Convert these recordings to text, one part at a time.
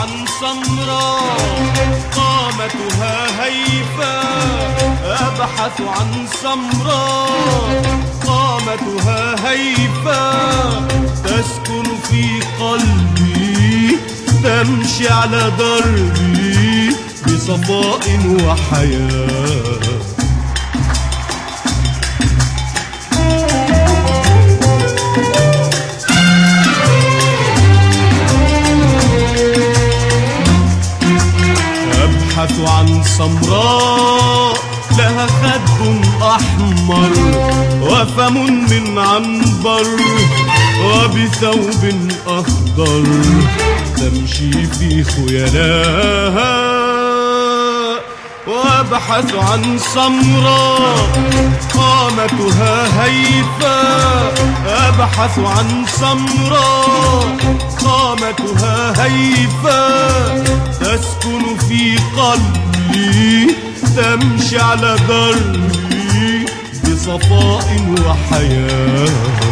عن سمراء قامتها هيفا، أبحث عن سمراء قامتها هيفا، تسكن في قلبي تمشي على دربي بصفاء وحياة. أبحث عن سمراء لها خد أحمر وفم من عنبر وبثوب أخضر، تمشي في خيلاها. وأبحث عن سمراء قامتها هيفا، أبحث عن سمراء قامتها هيفا، تسكن في قلبي تمشي على دربي بصفاء وحياة.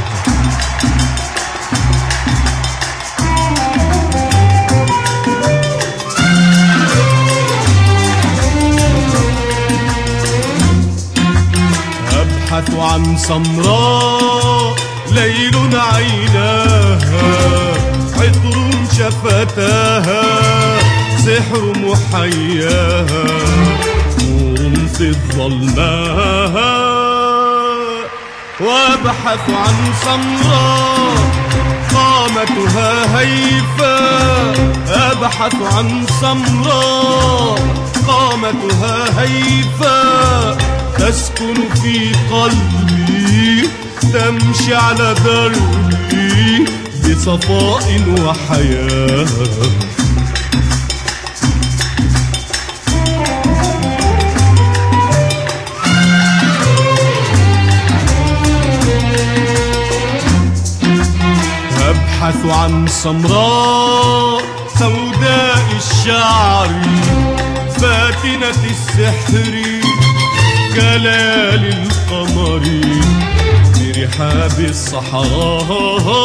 أبحث عن سمراء ليل عيناها، عطر شفتاها، سحر محياها، نور في الظلماء. وأبحث عن سمراء قامتها هيفا، أبحث عن سمراء قامتها هيفا، تسكن في قلبي تمشي على دربي بصفاء وحياة. أبحث عن سمراء سوداء الشعر فاتنة السحر كليالي القمر برحاب الصحراء.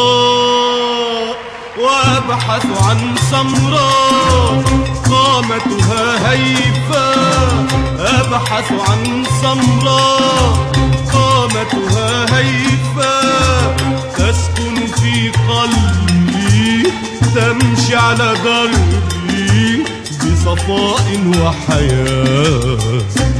وأبحث عن سمراء قامتها هيفا، أبحث عن سمراء قامتها هيفا، تسكن في قلبي تمشي على دربي بصفاء وحياة.